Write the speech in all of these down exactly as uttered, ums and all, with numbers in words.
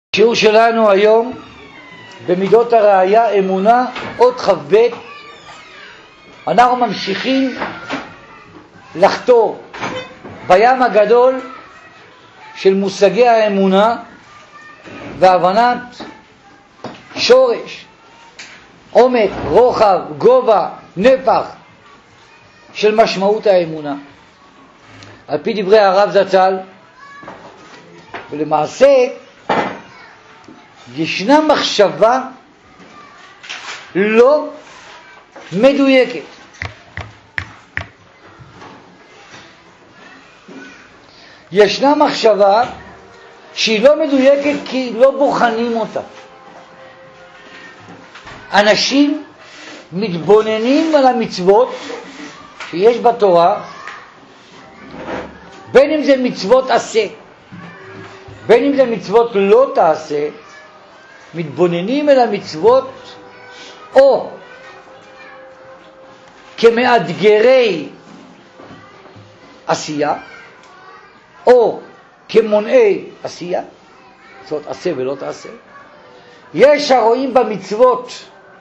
השיעור שלנו היום במידות הראייה אמונה עוד ח"ב. אנחנו ממשיכים לחתור בים הגדול של מושגי האמונה והבנת שורש, עומק, רוחב, גובה, נפח של משמעות האמונה על פי דברי הרב זצ"ל. ולמעשה ישנה מחשבה לא מדויקת. ישנה מחשבה שהיא לא מדויקת כי לא בוחנים אותה. אנשים מתבוננים על המצוות שיש בתורה, בין אם זה מצוות עשה, בין אם זה מצוות לא תעשה, מתבוננים אל המצוות או כמאתגרי עשייה או כמונעי עשייה, מצוות עשה ולא תעשה. יש הרואים במצוות,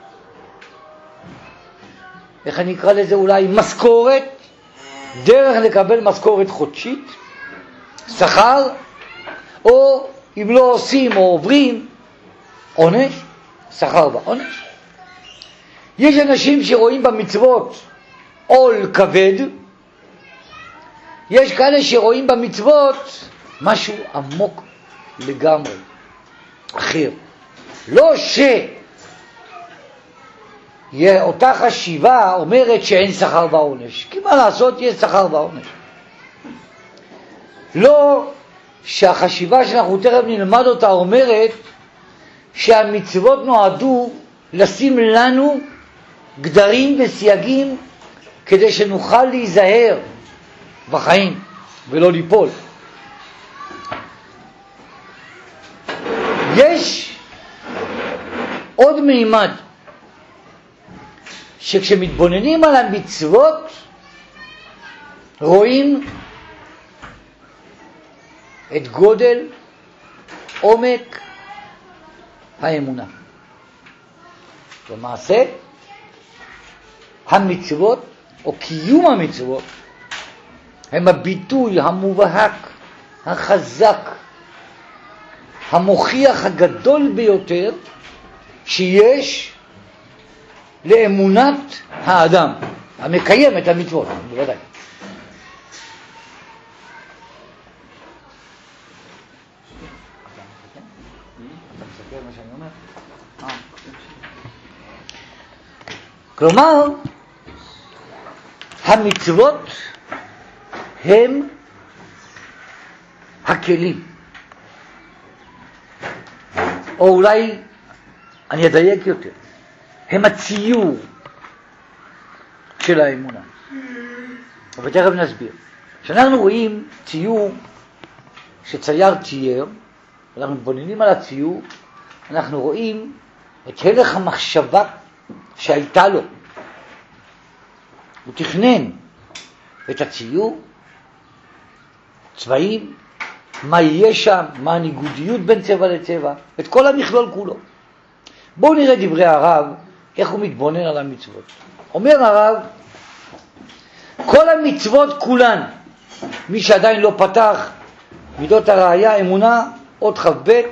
איך אני אקרא לזה, אולי משכורת, דרך לקבל משכורת חודשית, שכר, או אם לא עושים או עוברים, עונש, שכר בעונש. יש אנשים שרואים במצוות עול כבד, יש כאלה שרואים במצוות משהו עמוק לגמרי, אחר. לא שאותה חשיבה אומרת שאין שכר בעונש, כי מה לעשות, יש שכר בעונש. לא שהחשיבה שאנחנו תכף נלמד אותה אומרת שהמצוות נועדו לשים לנו גדרים וסייגים כדי שנוכל להיזהר בחיים ולא ליפול. יש עוד מימד שכשמתבוננים על המצוות רואים את גודל, עומק האמונה. למעשה, המצוות או קיום המצוות הם הביטוי המובהק, החזק, המוכיח הגדול ביותר שיש לאמונת האדם המקיים את המצוות, בוודאי. כלומר, המצוות הם הכלים, או אולי אני אדייק יותר, הם הציור של האמונה. ותכף נסביר. כשאנחנו רואים ציור שצייר צייר, אנחנו מתבוננים על הציור, אנחנו רואים את הלך המחשבה שהייתה לו. הוא תכנן את הציור, צבעים, מה יהיה שם, מה הניגודיות בין צבע לצבע, את כל המכלול כולו. בואו נראה דברי הרב, איך הוא מתבונן על המצוות. אומר הרב, כל המצוות כולן, מי שעדיין לא פתח מידות הראייה, אמונה, עוד ח"ב,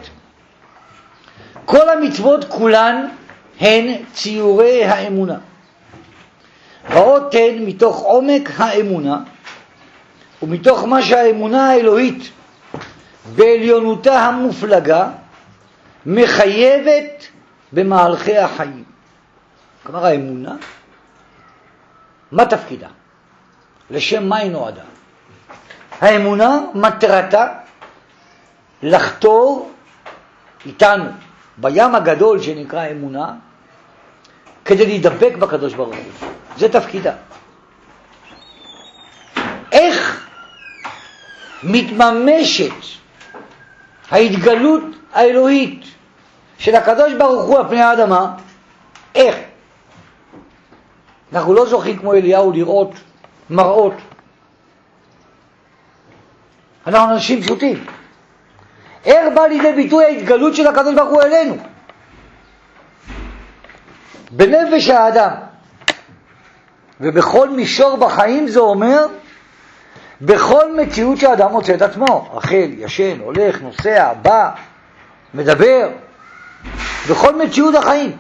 כל המצוות כולן הן ציורי האמונה. באות הן מתוך עומק האמונה ומתוך מה שהאמונה האלוהית בעליונותה המופלגה מחייבת במהלכי החיים. כלומר, האמונה, מה תפקידה? לשם מה היא נועדה? האמונה מטרתה לחתור איתנו בים הגדול שנקרא אמונה, כדי להידבק בקדוש ברוך הוא. זה תפקידה. איך מתממשת ההתגלות האלוהית של הקדוש ברוך הוא על פני האדמה? איך? אנחנו לא זוכים כמו אליהו לראות מראות. אנחנו אנשים פשוטים. איך בא לידי ביטוי ההתגלות של הקדוש ברוך הוא אלינו? בנפש האדם. ובכל מישור בחיים זה אומר, בכל מציאות שהאדם מוצא את עצמו, אכל, ישן, הולך, נוסע, בא, מדבר, בכל מציאות החיים.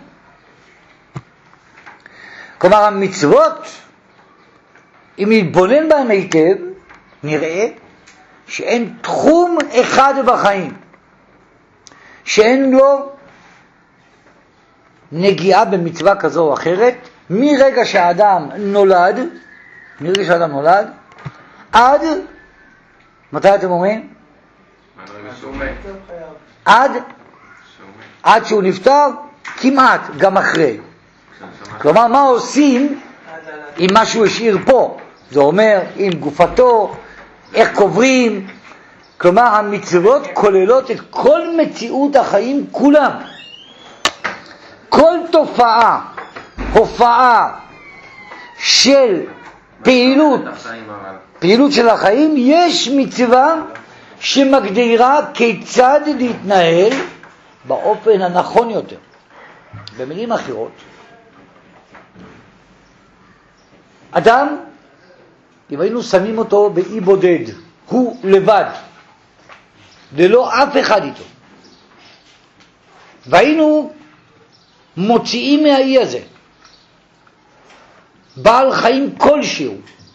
כלומר, המצוות, אם נתבונן בהם היטב, נראה שאין תחום אחד בחיים שאין לו נגיעה במצווה כזו או אחרת, מרגע שהאדם נולד, מרגע שהאדם נולד, עד, מתי אתם אומרים? עד, עד שהוא נפטר, כמעט, גם אחרי. כלומר, מה עושים עם מה שהוא השאיר פה? זה אומר, עם גופתו, איך קוברים. כלומר, המצוות כוללות את כל מציאות החיים כולם. כל תופעה, הופעה של פעילות, פעילות של החיים, יש מצווה שמגדירה כיצד להתנהל באופן הנכון יותר. במילים אחרות, אדם, אם היינו שמים אותו באי בודד, הוא לבד, ללא אף אחד איתו, והיינו מוציאים מהאי הזה בעל חיים כלשהו,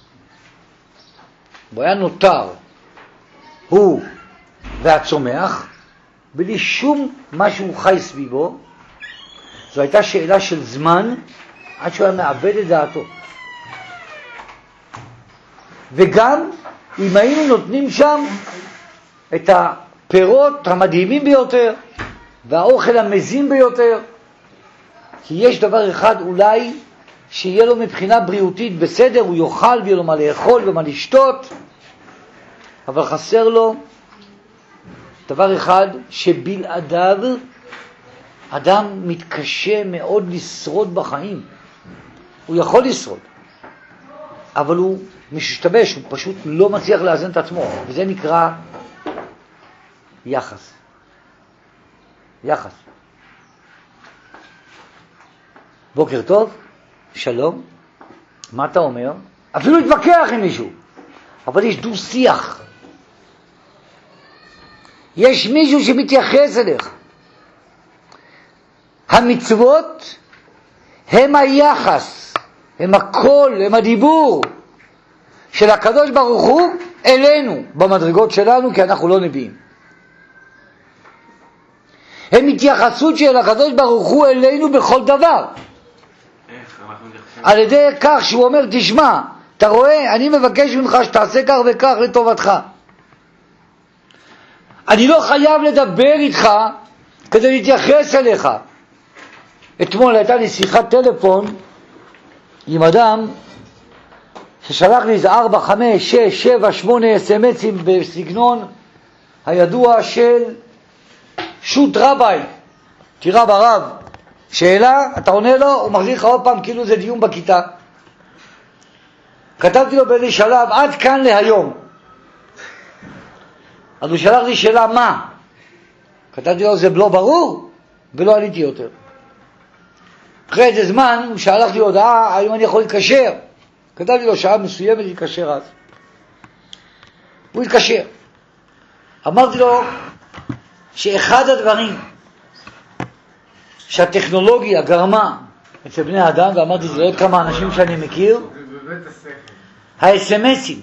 הוא היה נותר, הוא והצומח, בלי שום משהו חי סביבו, זו הייתה שאלה של זמן עד שהוא היה מאבד את דעתו. וגם אם היינו נותנים שם את הפירות המדהימים ביותר והאוכל המזין ביותר, כי יש דבר אחד אולי שיהיה לו מבחינה בריאותית בסדר, הוא יאכל ויהיה לו מה לאכול ומה לשתות, אבל חסר לו דבר אחד שבלעדיו אדם מתקשה מאוד לשרוד בחיים. הוא יכול לשרוד, אבל הוא משתבש, הוא פשוט לא מצליח לאזן את עצמו, וזה נקרא יחס. יחס. בוקר טוב, שלום, מה אתה אומר? אפילו להתווכח עם מישהו, אבל יש דו שיח. יש מישהו שמתייחס אליך. המצוות הם היחס, הם הכל, הם הדיבור של הקדוש ברוך הוא אלינו, במדרגות שלנו, כי אנחנו לא נביאים. הם התייחסות של הקדוש ברוך הוא אלינו בכל דבר. על ידי כך שהוא אומר, תשמע, אתה רואה, אני מבקש ממך שתעשה כך וכך לטובתך. אני לא חייב לדבר איתך כדי להתייחס אליך. אתמול הייתה לי שיחת טלפון עם אדם ששלח לי איזה ארבע, חמש, שש, שבע, שמונה אס-אם-אסים בסגנון הידוע של שוט רבי, תירא ברב, שאלה, אתה עונה לו, הוא מחזיר לך עוד פעם כאילו זה דיון בכיתה. כתבתי לו באיזה שלב, עד כאן להיום. אז הוא שלח לי שאלה, מה? כתבתי לו, זה לא ברור, ולא עליתי יותר. אחרי איזה זמן, הוא שלח לי הודעה, האם אני יכול להתקשר? כתבתי לו, שעה מסוימת להתקשר אז. הוא התקשר. אמרתי לו, שאחד הדברים שהטכנולוגיה גרמה אצל בני האדם, ואמרתי זה עוד כמה אנשים שאני מכיר, האס-אם-אסים,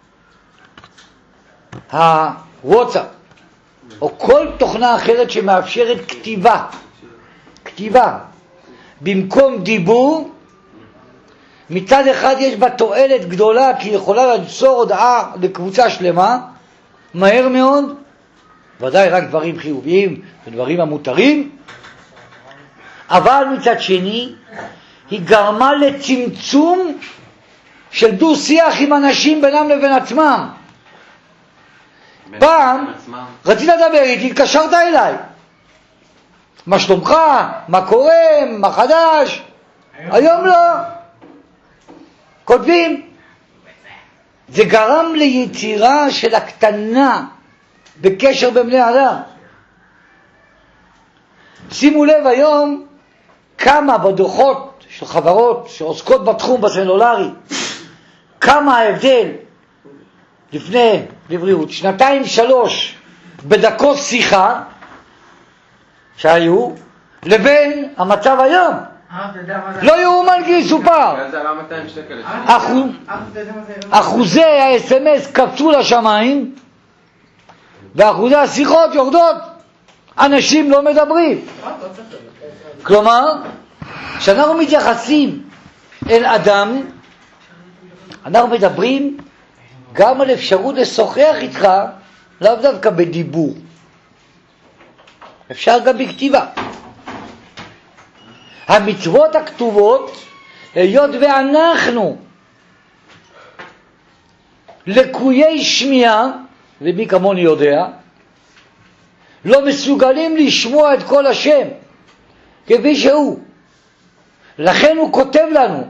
הוואטסאפ, או כל תוכנה אחרת שמאפשרת כתיבה, כתיבה, במקום דיבור, מצד אחד יש בה תועלת גדולה, כי היא יכולה למסור הודעה לקבוצה שלמה, מהר מאוד, ודאי רק דברים חיוביים ודברים המותרים, אבל מצד שני היא גרמה לצמצום של דו שיח עם אנשים בינם לבין עצמם. פעם רצית לדבר איתי, התקשרת אליי, מה שלומך, מה קורה, מה חדש. היום לא, כותבים. זה גרם ליצירה של הקטנה בקשר בין בני אדם. שימו לב היום כמה בדוחות של חברות שעוסקות בתחום בסלולרי, כמה ההבדל לפני, לבריאות, שנתיים שלוש בדקות שיחה שהיו, לבין המצב היום. לא יאומן כי יסופר. אחוזי ה-אס אם אס קפצו לשמיים, ואחוזי השיחות יורדות. אנשים לא מדברים. כלומר, כשאנחנו מתייחסים אל אדם, אנחנו מדברים גם על אפשרות לשוחח איתך, לאו דווקא בדיבור. אפשר גם בכתיבה. המצוות הכתובות, היות ואנחנו לקויי שמיעה, ומי כמוני יודע, לא מסוגלים לשמוע את כל השם כפי שהוא. לכן הוא כותב לנו.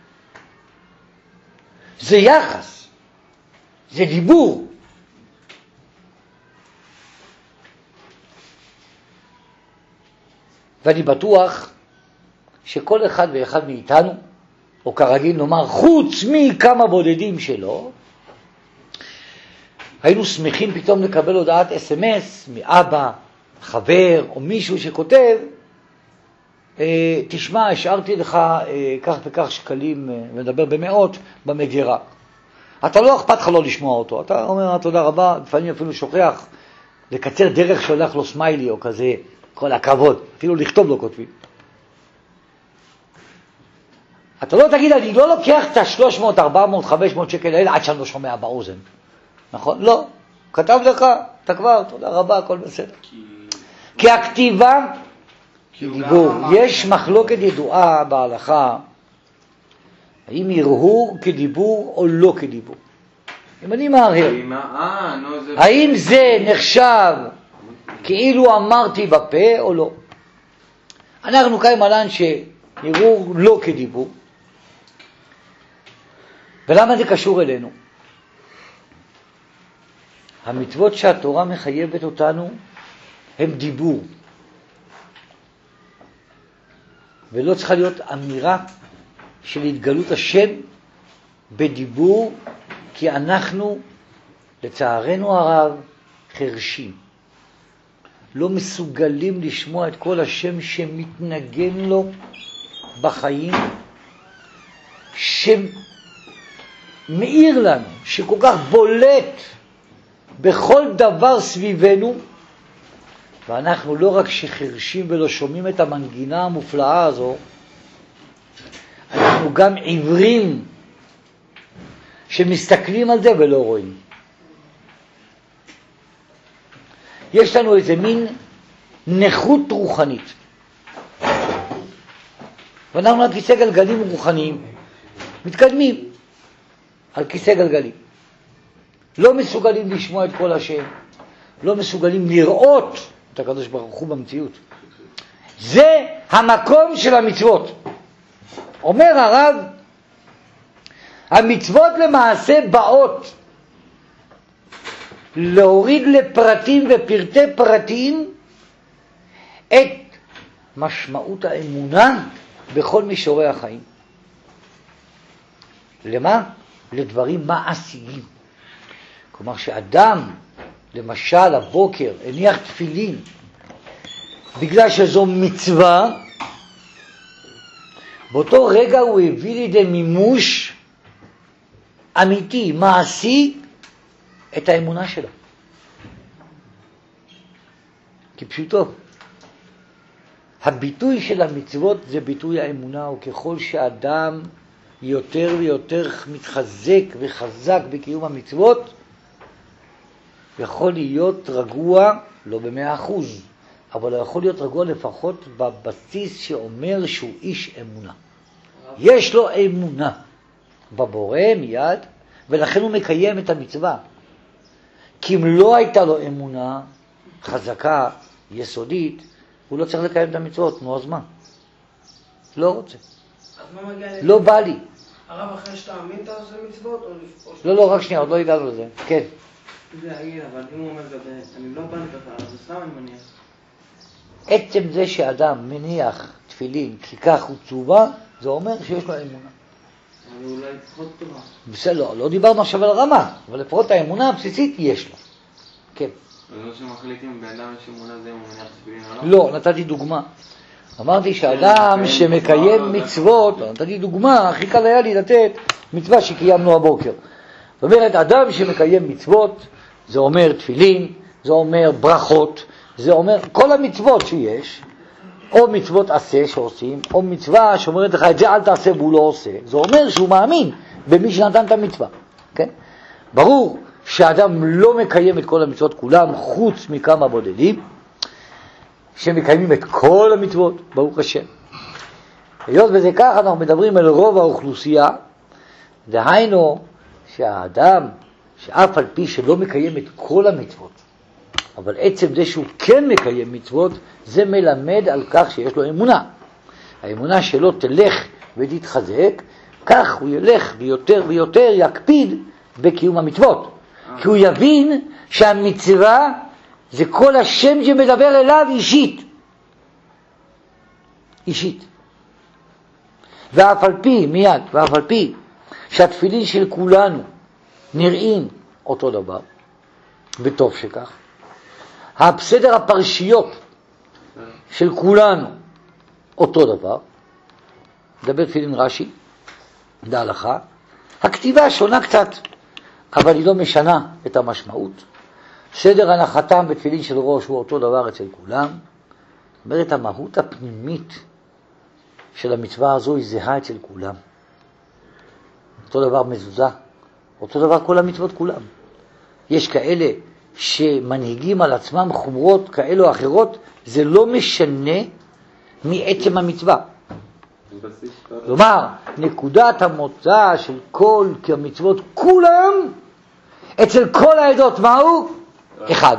זה יחס, זה דיבור. ואני בטוח שכל אחד ואחד מאיתנו, או כרגיל נאמר, חוץ מכמה בודדים שלו, היינו שמחים פתאום לקבל הודעת אס אם אס מאבא, חבר או מישהו שכותב, תשמע, השארתי לך כך וכך שקלים, מדבר במאות, במגירה. אתה לא אכפת לך לא לשמוע אותו, אתה אומר תודה רבה, לפעמים אפילו שוכח לקצר דרך שהולך לו סמיילי או כזה, כל הכבוד, אפילו לכתוב לא כותבים. אתה לא תגיד, אני לא לוקח את ה-שלוש מאות, ארבע מאות, חמש מאות שקל האלה עד שאני לא שומע באוזן. נכון? לא. כתב לך, אתה כבר, תודה רבה, הכל בסדר. כי, כי הכתיבה, כי דיבור. יש מחלוקת ידועה בהלכה, האם הרהור כדיבור או לא כדיבור. אם אני מהרהר, האם זה נחשב כאילו אמרתי בפה או לא? אנחנו קיים עלן שהרהור לא כדיבור. ולמה זה קשור אלינו? המצוות שהתורה מחייבת אותנו הם דיבור. ולא צריכה להיות אמירה של התגלות השם בדיבור, כי אנחנו, לצערנו הרב, חרשים. לא מסוגלים לשמוע את כל השם שמתנגן לו בחיים, שמאיר לנו, שכל כך בולט בכל דבר סביבנו, ואנחנו לא רק שחרשים ולא שומעים את המנגינה המופלאה הזו, אנחנו גם עיוורים שמסתכלים על זה ולא רואים. יש לנו איזה מין נכות רוחנית. ואנחנו על כיסא גלגלים רוחניים מתקדמים על כיסא גלגלים. לא מסוגלים לשמוע את כל השם, לא מסוגלים לראות את הקדוש ברוך הוא במציאות. זה המקום של המצוות. אומר הרב, המצוות למעשה באות להוריד לפרטים ופרטי פרטים את משמעות האמונה בכל מישורי החיים. למה? לדברים מעשיים. כלומר שאדם, למשל הבוקר, הניח תפילין, בגלל שזו מצווה, באותו רגע הוא הביא לידי מימוש אמיתי, מעשי, את האמונה שלו. כפשוטו. הביטוי של המצוות זה ביטוי האמונה, וככל שאדם יותר ויותר מתחזק וחזק בקיום המצוות, יכול להיות רגוע, לא במאה אחוז, אבל יכול להיות רגוע לפחות בבסיס שאומר שהוא איש אמונה. יש לו אמונה בבורא מיד, ולכן הוא מקיים את המצווה. כי אם לא הייתה לו אמונה חזקה, יסודית, הוא לא צריך לקיים את המצוות, נו אז מה? לא רוצה. לא בא לי. הרב, אחרי שאתה אמין אתה עושה מצוות או לפעול? לא, לא, רק שנייה, עוד לא הגענו לזה. כן. זה העיר, אבל אם הוא אומר, אני לא בא לי ככה, אז סתם אני מניח. עצם זה שאדם מניח תפילין כי כך הוא צובה, זה אומר שיש לו אמונה. אבל אולי פחות טובה. בסדר, לא, לא דיברנו עכשיו על הרמה, אבל לפחות האמונה הבסיסית יש לו. כן. זה לא שמחליטים באדם יש אמונה זה אם הוא מניח תפילין או לא? לא, נתתי דוגמה. אמרתי שאדם שמקיים מצוות, נתתי דוגמה, הכי קל היה לי לתת מצווה שקיימנו הבוקר. זאת אומרת, אדם שמקיים מצוות, זה אומר תפילין, זה אומר ברכות, זה אומר כל המצוות שיש, או מצוות עשה שעושים, או מצווה שאומרת לך את זה אל תעשה והוא לא עושה, זה אומר שהוא מאמין במי שנתן את המצווה. כן? ברור שאדם לא מקיים את כל המצוות כולם, חוץ מכמה בודדים, שמקיימים את כל המצוות, ברוך השם. היות וזה כך, אנחנו מדברים על רוב האוכלוסייה, דהיינו שהאדם, שאף על פי שלא מקיים את כל המצוות, אבל עצם זה שהוא כן מקיים מצוות, זה מלמד על כך שיש לו אמונה. האמונה שלו תלך ותתחזק, כך הוא ילך ויותר ויותר יקפיד בקיום המצוות. כי הוא יבין שהמצווה זה כל השם שמדבר אליו אישית. אישית. ואף על פי, מיד, ואף על פי, שהתפילין של כולנו נראים אותו דבר, וטוב שכך, הסדר הפרשיות של כולנו אותו דבר, מדבר תפילין רש"י, בהלכה, הכתיבה שונה קצת, אבל היא לא משנה את המשמעות. סדר הנחתם בתפילין של ראש הוא אותו דבר אצל כולם. זאת אומרת, המהות הפנימית של המצווה הזו היא זהה אצל כולם. אותו דבר מזוזה, אותו דבר כל המצוות כולם. יש כאלה שמנהיגים על עצמם חומרות כאלו או אחרות, זה לא משנה מעצם המצווה. כלומר, נקודת המוצא של כל המצוות כולם, אצל כל העדות מהו? אחד.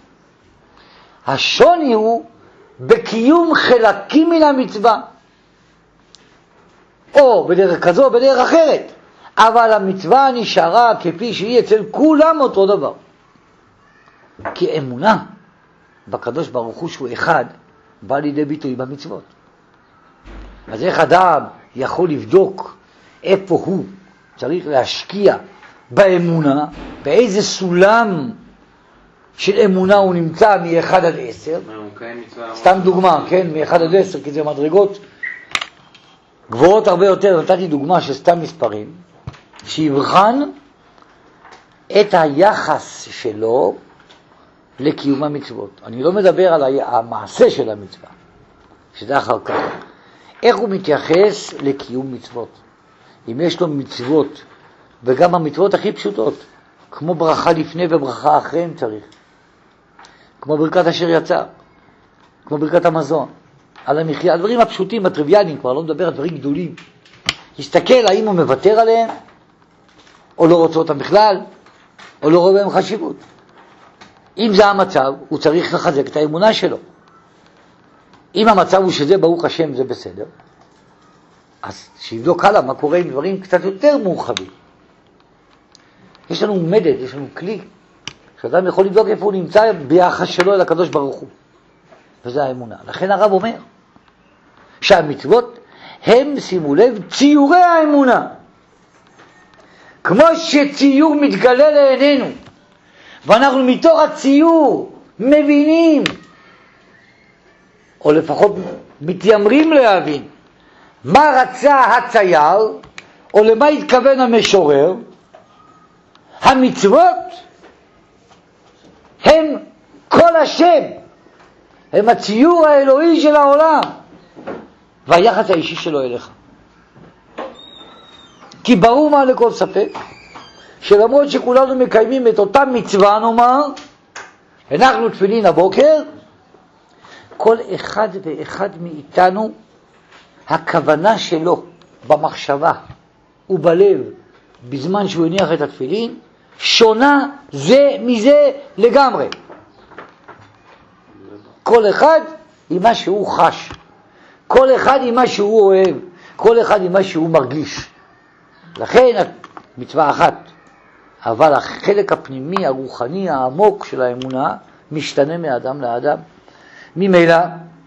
השוני הוא בקיום חלקים מן המצווה, או בדרך כזו או בדרך אחרת, אבל המצווה נשארה כפי שהיא אצל כולם אותו דבר. כי אמונה בקדוש ברוך הוא שהוא אחד בא לידי ביטוי במצוות. אז איך אדם יכול לבדוק איפה הוא צריך להשקיע באמונה, באיזה סולם של אמונה הוא נמצא מ-אחד עד עשר? סתם דוגמה, כן, מ-אחד עד עשר, כי זה מדרגות גבוהות הרבה יותר. נתתי דוגמה של סתם מספרים, שיבחן את היחס שלו לקיום המצוות. אני לא מדבר על המעשה של המצווה, שזה אחר כך. איך הוא מתייחס לקיום מצוות? אם יש לו מצוות, וגם המצוות הכי פשוטות, כמו ברכה לפני וברכה אחריהם צריך, כמו ברכת אשר יצא, כמו ברכת המזון, על המחיה, הדברים הפשוטים, הטריוויאליים, כבר לא מדבר על דברים גדולים. יסתכל האם הוא מוותר עליהם, או לא רוצה אותם בכלל, או לא רואה בהם חשיבות. אם זה המצב, הוא צריך לחזק את האמונה שלו. אם המצב הוא שזה ברוך השם זה בסדר, אז שיבדוק הלאה מה קורה עם דברים קצת יותר מורחבים. יש לנו מדד, יש לנו כלי, שאדם יכול לבדוק איפה הוא נמצא ביחס שלו אל הקדוש ברוך הוא. וזה האמונה. לכן הרב אומר שהמצוות הם, שימו לב, ציורי האמונה. כמו שציור מתגלה לעינינו, ואנחנו מתוך הציור מבינים, או לפחות מתיימרים להבין, מה רצה הצייר, או למה התכוון המשורר. המצוות הם כל השם, הם הציור האלוהי של העולם, והיחס האישי שלו אליך. כי ברור מה לכל ספק, שלמרות שכולנו מקיימים את אותה מצווה, נאמר, אנחנו תפילין הבוקר, כל אחד ואחד מאיתנו, הכוונה שלו במחשבה ובלב, בזמן שהוא הניח את התפילין, שונה זה מזה לגמרי. כל אחד עם מה שהוא חש, כל אחד עם מה שהוא אוהב, כל אחד עם מה שהוא מרגיש. לכן מצווה אחת, אבל החלק הפנימי, הרוחני, העמוק של האמונה, משתנה מאדם לאדם. ממילא,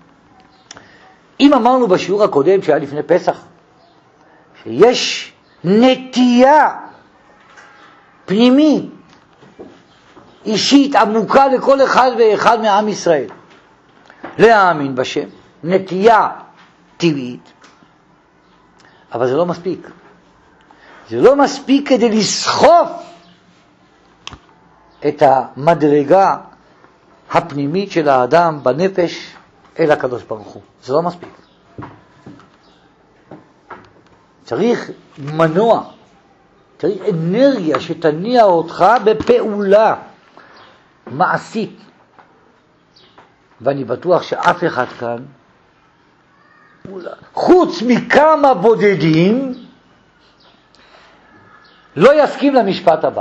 אם אמרנו בשיעור הקודם שהיה לפני פסח, שיש נטייה פנימית, אישית, עמוקה לכל אחד ואחד מעם ישראל, להאמין בשם, נטייה טבעית, אבל זה לא מספיק. זה לא מספיק כדי לסחוף את המדרגה הפנימית של האדם בנפש אל הקדוש ברוך הוא. זה לא מספיק. צריך מנוע, צריך אנרגיה שתניע אותך בפעולה מעשית. ואני בטוח שאף אחד כאן, חוץ מכמה בודדים, לא יסכים למשפט הבא.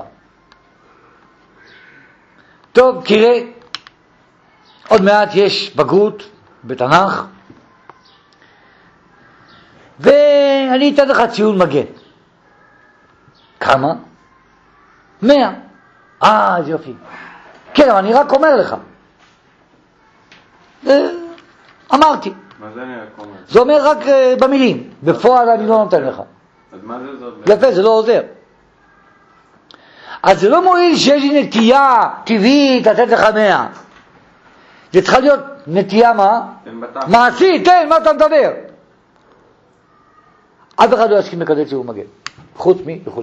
טוב, תראה, עוד מעט יש בגרות בתנ"ך, ואני אתן לך ציון מגן. כמה? מאה. אה, זה יופי. כן, אבל אני רק אומר לך. אמרתי. מה זה אני רק אומר? זה אומר רק במילים. בפועל אני לא נותן לך. אז מה זה זאת? יפה, זה לא עוזר. אז זה לא מועיל שיש לי נטייה טבעית לתת לך מאה. זה צריכה להיות נטייה מה? מעשית, תן, מה אתה מדבר? אף אחד לא יסכים לקדם ציון מגן. חוץ מי וכו'.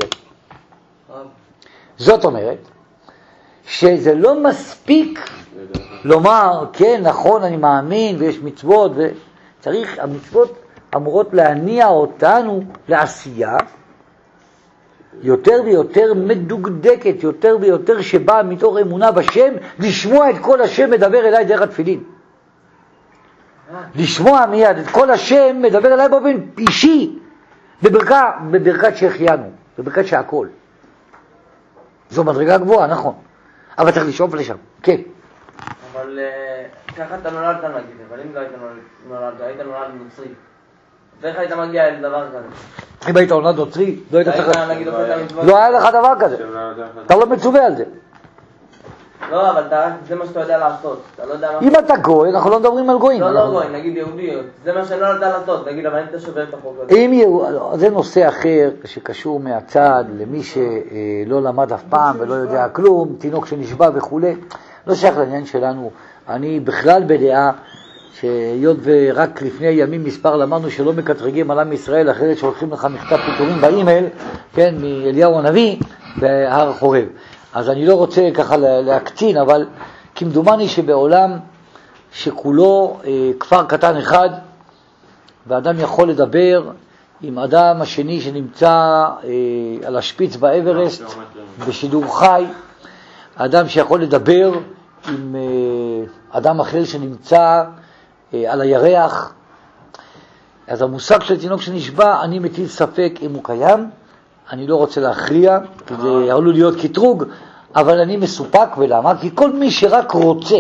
זאת אומרת, שזה לא מספיק לומר, כן, נכון, אני מאמין ויש מצוות, וצריך, המצוות אמורות להניע אותנו לעשייה יותר ויותר מדוקדקת, יותר ויותר שבאה מתוך אמונה בשם, לשמוע את כל השם מדבר אליי דרך התפילין. לשמוע מיד את כל השם מדבר אליי באופן אישי, בברכה, בברכת שהחיינו, בברכת שהכל. זו מדרגה גבוהה, נכון. אבל צריך לשאוף לשם, כן. אבל ככה אתה נולדת נגיד, אבל אם לא היית נולדת, היית נולד נוצרי. ואיך היית מגיע לדבר כזה? אם היית נולד נוצרי, לא היית צריך... נגיד אוכל את המצוות. לא היה לך דבר כזה. אתה לא מצווה על זה. לא, אבל זה מה שאתה יודע לעשות. אתה לא יודע מה... אם אתה גוי, אנחנו לא מדברים על גויים. לא, לא גוי, נגיד יהודי. זה מה שאני לא יודע לעשות. נגיד, אבל אם אתה שובר את החוק הזה. אם יהודי, זה נושא אחר שקשור מהצד למי שלא למד אף פעם ולא יודע כלום, תינוק שנשבע וכו'. לא שייך לעניין שלנו. אני בכלל בדעה שהיות ורק לפני ימים מספר למדנו שלא מקטרגים על עם ישראל, אחרת שהולכים לך מכתב פיטורים באימייל, כן, מאליהו הנביא בהר חורב. אז אני לא רוצה ככה להקצין, אבל כמדומני שבעולם שכולו אה, כפר קטן אחד, ואדם יכול לדבר עם אדם השני שנמצא אה, על השפיץ באברסט, בשידור חי, אדם שיכול לדבר עם אה, אדם אחר שנמצא אה, על הירח. אז המושג של תינוק שנשבע, אני מטיל ספק אם הוא קיים, אני לא רוצה להכריע, כי זה עלול להיות קטרוג, אבל אני מסופק, ולמה? כי כל מי שרק רוצה,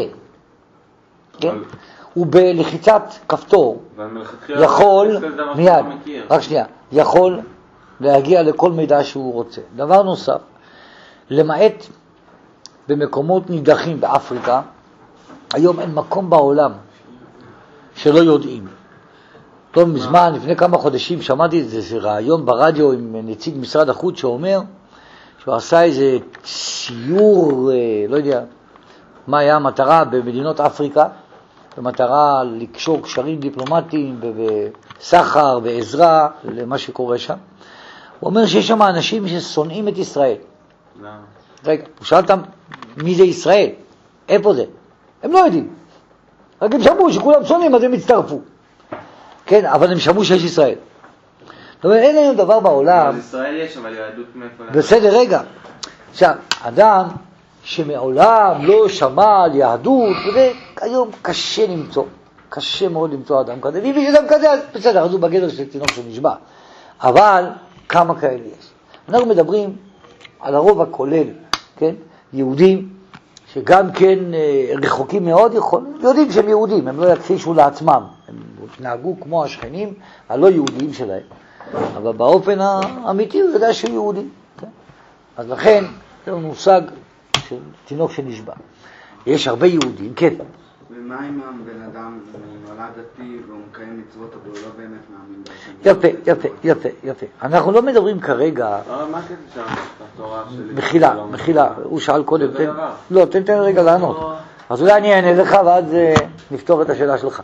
כן? הוא בלחיצת כפתור, יכול, מיד, רק שנייה, יכול להגיע לכל מידע שהוא רוצה. דבר נוסף, למעט במקומות נידחים באפריקה, היום אין מקום בעולם שלא יודעים. לא מזמן, לפני כמה חודשים, שמעתי איזה רעיון ברדיו עם נציג משרד החוץ שאומר שהוא עשה איזה סיור, לא יודע מה היה המטרה במדינות אפריקה, במטרה לקשור קשרים דיפלומטיים וסחר ועזרה למה שקורה שם. הוא אומר שיש שם אנשים ששונאים את ישראל. רגע, הוא שאל אותם מי זה ישראל? איפה זה? הם לא יודעים. רק הם שמעו שכולם שונאים אז הם הצטרפו. כן, אבל הם שמעו שיש ישראל. זאת אומרת, אין היום דבר בעולם... אז ישראל יש, אבל יהדות מאיפה... בסדר, רגע. עכשיו, אדם שמעולם לא שמע על יהדות, היום קשה למצוא, קשה מאוד למצוא אדם כזה. ואם יש אדם כזה, אז בסדר, אז הוא בגדר של תינוק שנשבע. אבל כמה כאלה יש? אנחנו מדברים על הרוב הכולל, כן? יהודים שגם כן רחוקים מאוד, יכול, יודעים שהם יהודים, הם לא יכחישו לעצמם. הם התנהגו כמו השכנים הלא יהודיים שלהם. אבל באופן האמיתי הוא יודע שהוא יהודי. כן? אז לכן, זה מושג של תינוק שנשבע. יש הרבה יהודים, כן. ומה אם הבן אדם נולד דתי והוא מקיים מצוות אבל הוא לא באמת מאמין בהשם? יפה, יפה, יפה, יפה. אנחנו לא מדברים כרגע... מה הקטע שם בתורה שלי? מחילה, מחילה, הוא שאל קודם, תן... לא, תן תן רגע לענות. אז אולי אני אענה לך ואז נפתור את השאלה שלך.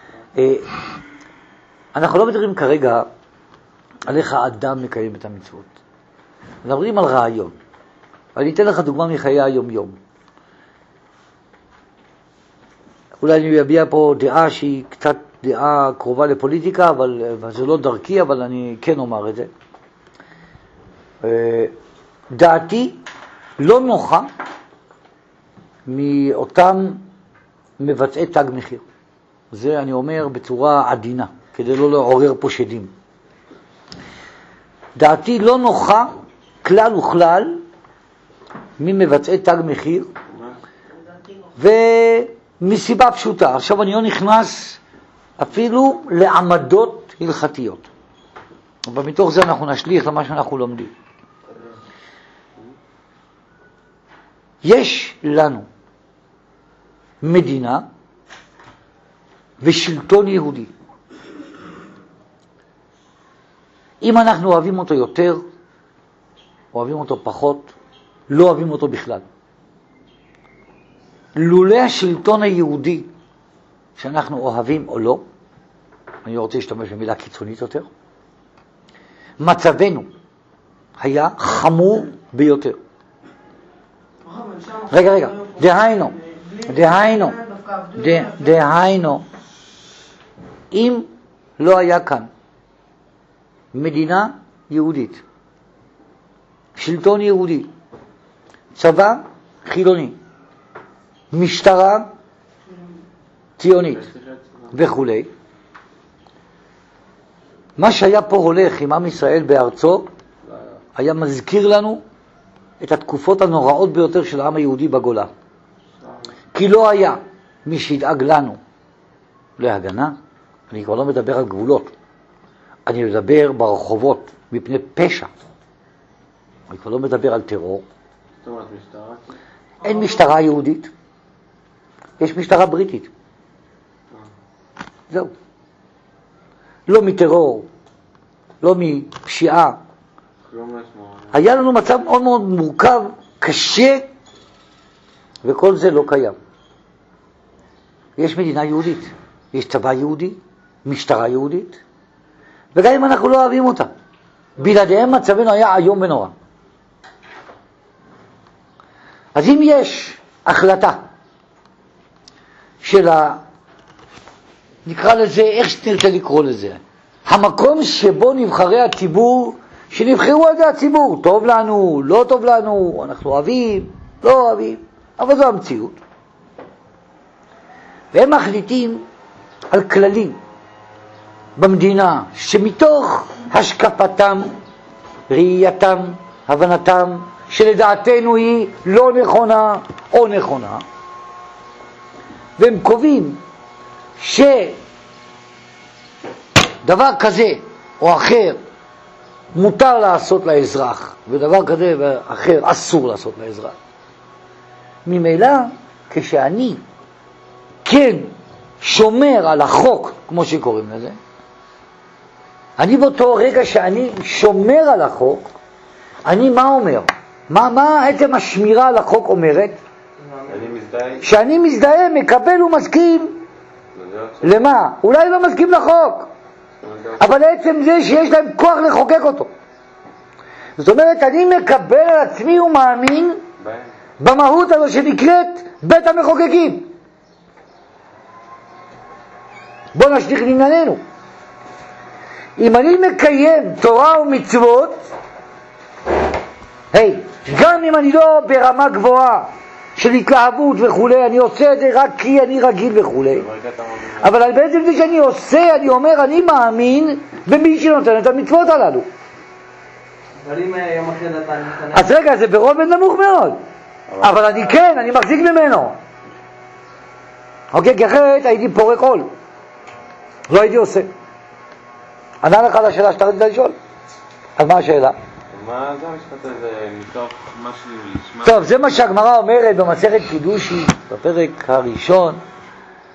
אנחנו לא מדברים כרגע על איך האדם מקיים את המצוות. מדברים על רעיון. אני אתן לך דוגמה מחיי היום-יום. אולי אני אביע פה דעה שהיא קצת דעה קרובה לפוליטיקה, אבל, אבל זה לא דרכי, אבל אני כן אומר את זה. דעתי לא נוחה מאותם מבצעי תג מחיר. זה אני אומר בצורה עדינה, כדי לא לעורר פה שדים. דעתי לא נוחה כלל וכלל ממבצעי תג מחיר, ומסיבה פשוטה. עכשיו אני לא נכנס אפילו לעמדות הלכתיות. ומתוך זה אנחנו נשליך למה שאנחנו לומדים. יש לנו מדינה ושלטון יהודי. אם אנחנו אוהבים אותו יותר, אוהבים אותו פחות, לא אוהבים אותו בכלל. לולא השלטון היהודי שאנחנו אוהבים או לא, אני רוצה להשתמש במילה קיצונית יותר, מצבנו היה חמור ביותר. רגע, רגע, דהיינו, דהיינו, דהיינו, אם לא היה כאן מדינה יהודית, שלטון יהודי, צבא חילוני, משטרה ציונית וכו', מה שהיה פה הולך עם עם ישראל בארצו היה מזכיר לנו את התקופות הנוראות ביותר של העם היהודי בגולה. כי לא היה מי שידאג לנו להגנה. אני כבר לא מדבר על גבולות, אני מדבר ברחובות מפני פשע. אני כבר לא מדבר על טרור. זאת אומרת משטרה? אין משטרה יהודית, יש משטרה בריטית. זהו. לא מטרור, לא מפשיעה. היה לנו מצב מאוד מאוד מורכב, קשה, וכל זה לא קיים. יש מדינה יהודית, יש צבא יהודי, משטרה יהודית, וגם אם אנחנו לא אוהבים אותה, בלעדיהם מצבנו היה היום ונורא. אז אם יש החלטה של ה... נקרא לזה, איך שנרצה לקרוא לזה, המקום שבו נבחרי הציבור, שנבחרו על זה הציבור, טוב לנו, לא טוב לנו, אנחנו אוהבים, לא אוהבים, אבל זו המציאות. והם מחליטים על כללים במדינה, שמתוך השקפתם, ראייתם, הבנתם, שלדעתנו היא לא נכונה או נכונה, והם קובעים שדבר כזה או אחר מותר לעשות לאזרח, ודבר כזה ואחר אסור לעשות לאזרח. ממילא, כשאני כן שומר על החוק, כמו שקוראים לזה, אני באותו רגע שאני שומר על החוק, אני מה אומר? מה, מה עצם השמירה על החוק אומרת? אני מזדהה. שאני מזדהה, מקבל ומסכים. למה? אולי לא מסכים לחוק, אבל עצם זה שיש להם כוח לחוקק אותו. זאת אומרת, אני מקבל על עצמי ומאמין במהות הזו שנקראת בית המחוקקים. בוא נשליך לענייננו. אם אני מקיים תורה ומצוות, היי, גם אם אני לא ברמה גבוהה של התלהבות וכו', אני עושה את זה רק כי אני רגיל וכו', אבל על בעצם זה שאני עושה, אני אומר, אני מאמין במי שנותן את המצוות הללו. אבל אם יום אחרי אתה נתנה... אז רגע, זה ברובד נמוך מאוד, אבל אני כן, אני מחזיק ממנו. אוקיי, כי אחרת הייתי פורק עול, לא הייתי עושה. ענה לך על השאלה שאתה רצית לשאול? אז מה השאלה? מה זה המשפט הזה מתוך משהו לשמה? טוב, זה מה שהגמרא אומרת במסכת קידושין, בפרק הראשון,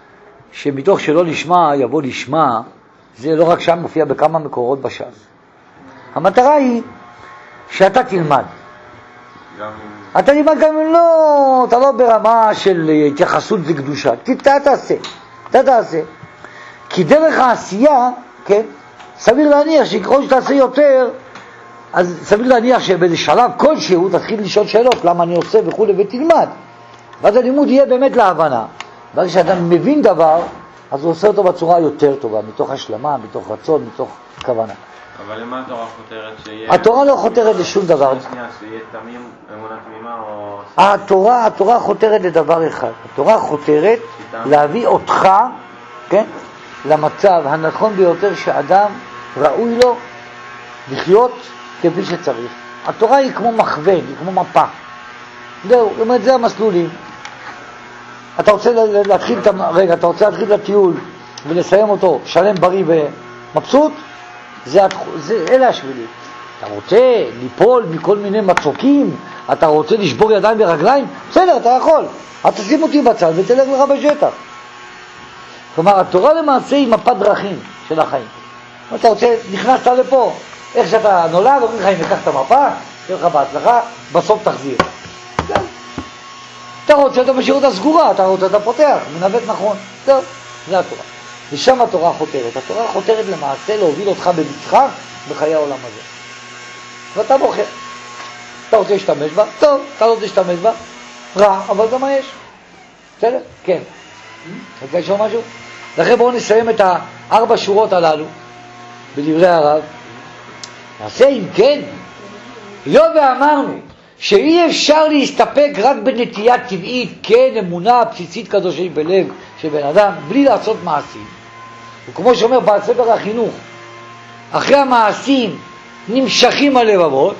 שמתוך שלא לשמה יבוא לשמה, זה לא רק שם, מופיע בכמה מקורות בש"ס. המטרה היא שאתה תלמד. גם... אתה תלמד גם אם לא, אתה לא ברמה של התייחסות לקדושה. אתה תעשה, אתה תעשה. כי דרך העשייה, כן, סביר להניח שככל שתעשה יותר, אז סביר להניח שבאיזה שלב כלשהו תתחיל לשאול שאלות, למה אני עושה וכו' ותלמד. ואז הלימוד יהיה באמת להבנה. ברגע שאדם מבין דבר, אז הוא עושה אותו בצורה יותר טובה, מתוך השלמה, מתוך רצון, מתוך כוונה. אבל למה התורה חותרת שיהיה... התורה לא חותרת לשום דבר. שנייה, שיהיה תמים, אמונה תמימה או... התורה, התורה חותרת לדבר אחד. התורה חותרת להביא אותך, כן, למצב הנכון ביותר שאדם ראוי לו לחיות כפי שצריך. התורה היא כמו מכוון, היא כמו מפה. זהו, זאת אומרת, זה המסלולים. אתה רוצה להתחיל את רגע, אתה רוצה להתחיל את הטיול ולסיים אותו שלם, בריא ומבסוט, זה, זה, אלה השבילים. אתה רוצה ליפול מכל מיני מצוקים, אתה רוצה לשבור ידיים ורגליים, בסדר, אתה יכול. אתה תשים אותי בצד ותלך לך בשטח. כלומר, התורה למעשה היא מפת דרכים של החיים. אתה רוצה, נכנסת לפה, איך שאתה נולד, אומרים לך, אם ניקח את המפה, תהיה לך בהצלחה, בסוף תחזיר. אתה רוצה, אתה משאיר אותה סגורה, אתה רוצה, אתה פותח, מנווט נכון. טוב, זה התורה. ושם התורה חותרת. התורה חותרת למעשה להוביל אותך במצחק בחיי העולם הזה. ואתה בוחר. אתה רוצה להשתמש בה? טוב, אתה לא רוצה להשתמש בה? רע, אבל גם מה יש? בסדר? כן. רוצה לשאול משהו? לכן בואו נסיים את הארבע שורות הללו בדברי הרב. נעשה אם כן. לא ואמרנו שאי אפשר להסתפק רק בנטייה טבעית, כן, אמונה בסיסית כזו שהיא בלב של בן אדם, בלי לעשות מעשים. וכמו שאומר בספר החינוך, אחרי המעשים נמשכים הלבבות.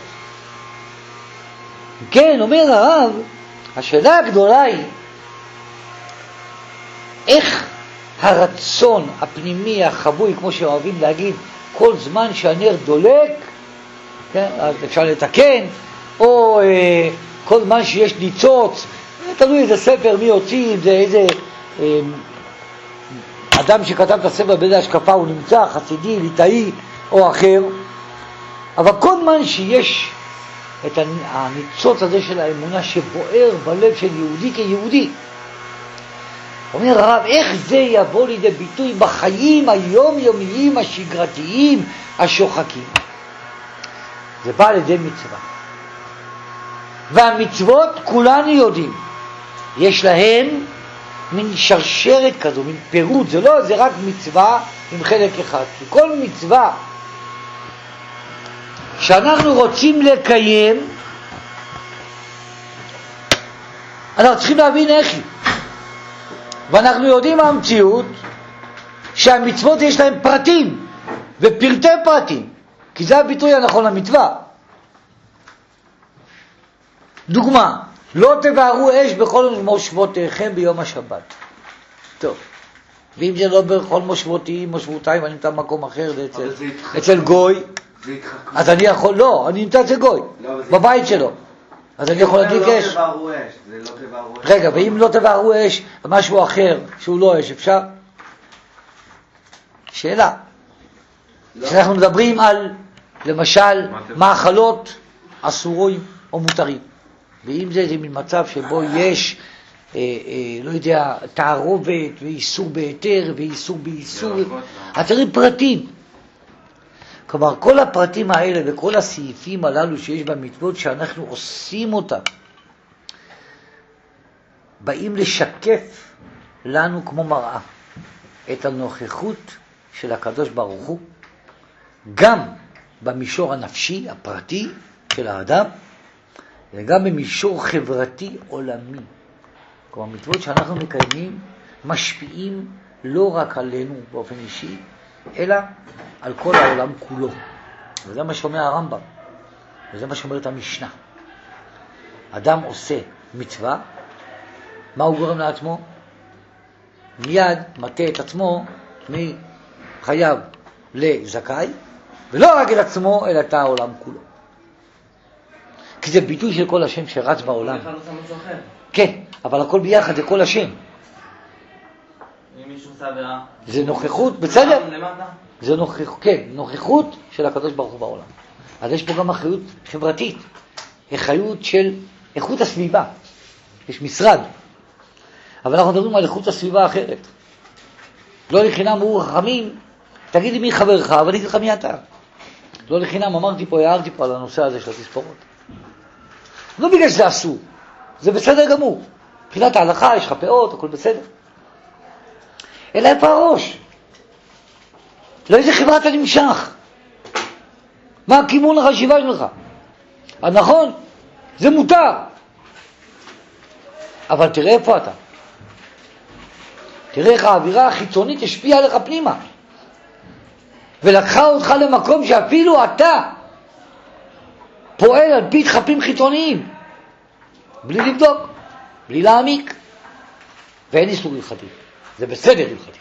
כן, אומר הרב, השאלה הגדולה היא, איך הרצון הפנימי, החבוי, כמו שאוהבים להגיד, כל זמן שהנר דולק, כן, אז אפשר לתקן, או אה, כל זמן שיש ניצוץ, תלוי איזה ספר, מי הוציא, אם זה איזה אה, אדם שכתב את הספר באיזה השקפה, הוא נמצא, חסידי, ליטאי או אחר, אבל כל זמן שיש את הניצוץ הזה של האמונה שבוער בלב של יהודי כיהודי, אומר הרב, איך זה יבוא לידי ביטוי בחיים היומיומיים השגרתיים השוחקים? זה בא לידי מצווה. והמצוות כולנו יודעים, יש להם מין שרשרת כזו, מין פירוט, זה לא, זה רק מצווה עם חלק אחד. כי כל מצווה שאנחנו רוצים לקיים, אנחנו צריכים להבין איך היא. ואנחנו יודעים מהמציאות שהמצוות יש להם פרטים ופרטי פרטים, כי זה הביטוי הנכון למצווה. דוגמה, לא תבערו אש בכל מושבותיכם ביום השבת. טוב, ואם זה לא בכל מושבותי, מושבותיים, אני נמצא במקום אחר, זה אצל, אצל גוי, אז אני יכול, לא, אני נמצא אצל גוי, בבית שלו. אז אני יכול להדליק אש. לא תבערו אש, זה לא תבערו אש. רגע, ואם לא תבערו אש, משהו אחר, שהוא לא אש, אפשר? שאלה. שאנחנו מדברים על, למשל, מאכלות אסורים או מותרים. ואם זה זה מצב שבו יש, אה, אה, לא יודע, תערובת ואיסור בהיתר ואיסור באיסור, אתרים פרטים. כלומר, כל הפרטים האלה וכל הסעיפים הללו שיש במצוות שאנחנו עושים אותם, באים לשקף לנו כמו מראה את הנוכחות של הקדוש ברוך הוא, גם במישור הנפשי, הפרטי של האדם, וגם במישור חברתי עולמי. כלומר, מצוות שאנחנו מקיימים משפיעים לא רק עלינו באופן אישי, אלא על כל העולם כולו. וזה מה שאומר הרמב"ם, וזה מה שאומרת המשנה. אדם עושה מצווה, מה הוא גורם לעצמו? מיד מטה את עצמו מחייב לזכאי, ולא רק את עצמו, אלא את העולם כולו. כי זה ביטוי של כל השם שרץ בעולם. כן, אבל הכל ביחד זה כל השם. אם מישהו עושה עבירה. זה נוכחות, בסדר? למטה? זה נוכחות, כן, נוכחות של הקדוש ברוך הוא בעולם. אז יש פה גם אחריות חברתית, אחריות של איכות הסביבה. יש משרד. אבל אנחנו מדברים על איכות הסביבה אחרת. לא לחינם אמרו חכמים, תגיד לי מי חברך, אבל אני אגיד לך מי אתה. לא לחינם אמרתי פה, הערתי פה על הנושא הזה של התספורות. לא בגלל שזה אסור, זה בסדר גמור. מבחינת ההלכה, יש לך פאות, הכל בסדר. אלא איפה הראש? לא איזה חברה אתה נמשך. מה הכיוון החשיבה שלך? אז נכון, זה מותר. אבל תראה איפה אתה. תראה איך האווירה החיצונית השפיעה עליך פנימה. ולקחה אותך למקום שאפילו אתה פועל על פי דחפים חיצוניים. בלי לבדוק, בלי להעמיק. ואין איסור הלכתי. זה בסדר הלכתי.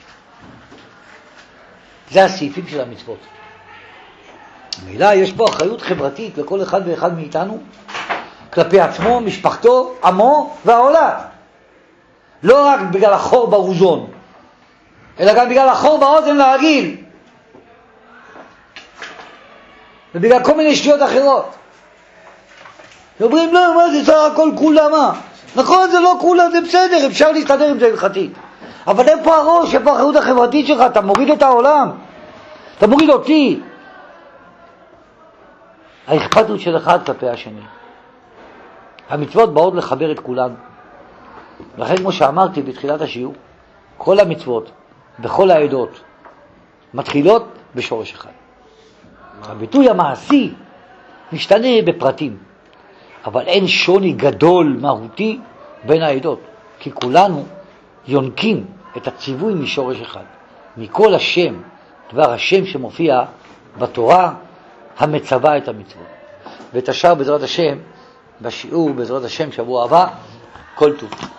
זה הסעיפים של המצוות. מילה, יש פה אחריות חברתית לכל אחד ואחד מאיתנו, כלפי עצמו, משפחתו, עמו והעולם. לא רק בגלל החור באוזון, אלא גם בגלל החור באוזן להגיל. ובגלל כל מיני שטויות אחרות. אומרים, לא, מה זה סך הכל כולה מה? נכון, זה לא כולה, זה בסדר, אפשר להסתדר עם זה הלכתית. אבל איפה הראש, איפה האחריות החברתית שלך? אתה מוריד את העולם. אתה מוריד אותי. האכפתיות של אחד כלפי השני. המצוות באות לחבר את כולנו. לכן כמו שאמרתי בתחילת השיעור, כל המצוות בכל העדות מתחילות בשורש אחד. הביטוי המעשי משתנה בפרטים, אבל אין שוני גדול מהותי בין העדות, כי כולנו יונקים את הציווי משורש אחד, מכל השם, דבר השם שמופיע בתורה המצווה את המצוות. ואת השאר בעזרת השם, בשיעור בעזרת השם שבוע הבא, כל טוב.